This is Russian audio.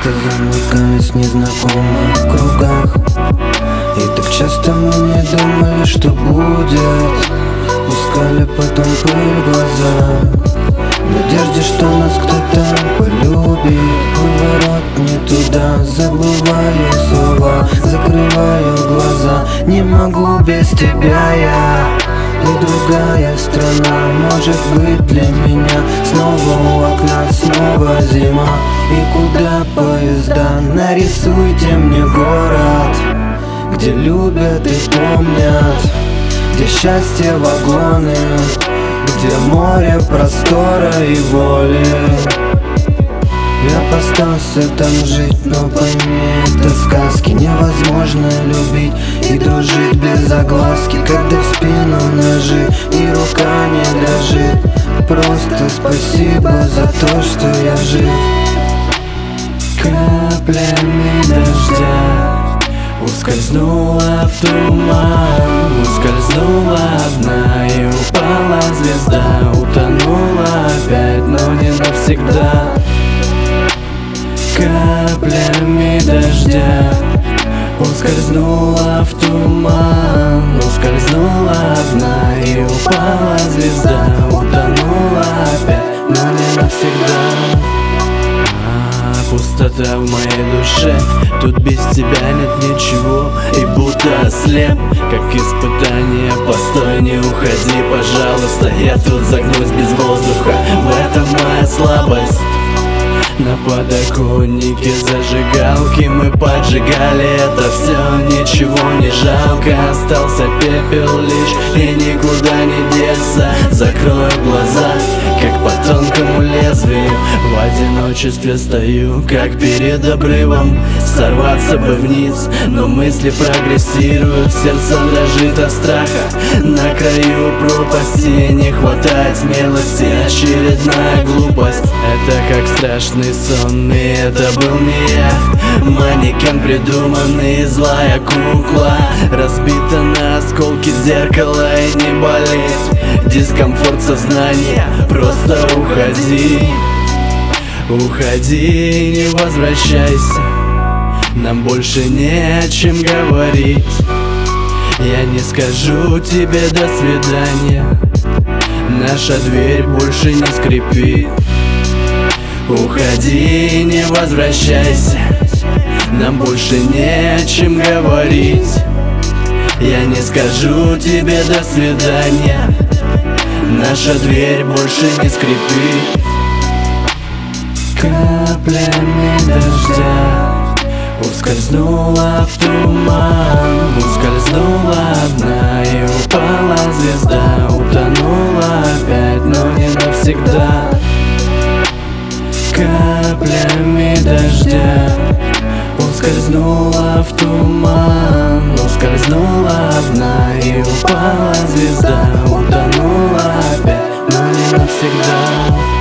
часто замыкались в незнакомых кругах, и так часто мы не думали, что будет. Пускали потом пыль в глаза, в надежде, что нас кто-то полюбит. Поворот не туда, забываю слова, закрываю глаза. Не могу без тебя я, и другая страна может быть для меня. Снова у окна, снова зима, и куда поезда? Нарисуйте мне город, где любят и помнят, где счастье вагоны, где море простора и воли. Я постарался там жить, но пойми, это сказки. Невозможно любить и дружить без огласки, когда в спину ножи и рука не дрожит. Просто спасибо за то, что я жив. Каплями дождя ускользнула в туман, ускользнула одна и упала звезда. Утонула опять, но не навсегда. Каплями дождя ускользнула в туман, ускользнула одна и упала звезда. Утонула опять, но не навсегда. Пустота в моей душе, тут без тебя нет ничего, и будто ослеп, как испытание. Постой, не уходи, пожалуйста, я тут загнусь без воздуха. В этом моя слабость. На подоконнике зажигалки мы поджигали это все, ничего не жалко. Остался пепел лишь, и никуда не деться. Закрою глаза, как по тонкому лезвию. В одиночестве стою, как перед обрывом. Сорваться бы вниз, но мысли прогрессируют. Сердце дрожит от страха, на краю пропасти. Не хватает смелости, очередная глупость. Это как страшный сон, и это был не я. Манекен придуманный, злая кукла, разбита на осколки зеркала и не болит. Дискомфорт сознания, просто уходи. Уходи, не возвращайся, нам больше не о чем говорить. Я не скажу тебе до свидания, наша дверь больше не скрипит. Уходи, не возвращайся, нам больше не о чем говорить. Я не скажу тебе до свидания, наша дверь больше не скрипит. Каплями дождя ускользнула в туман, ускользнула одна и упала звезда. Утонула опять, но не навсегда. Каплями дождя ускользнула в туман, ускользнула одна и упала звезда. Утонула опять, но не навсегда.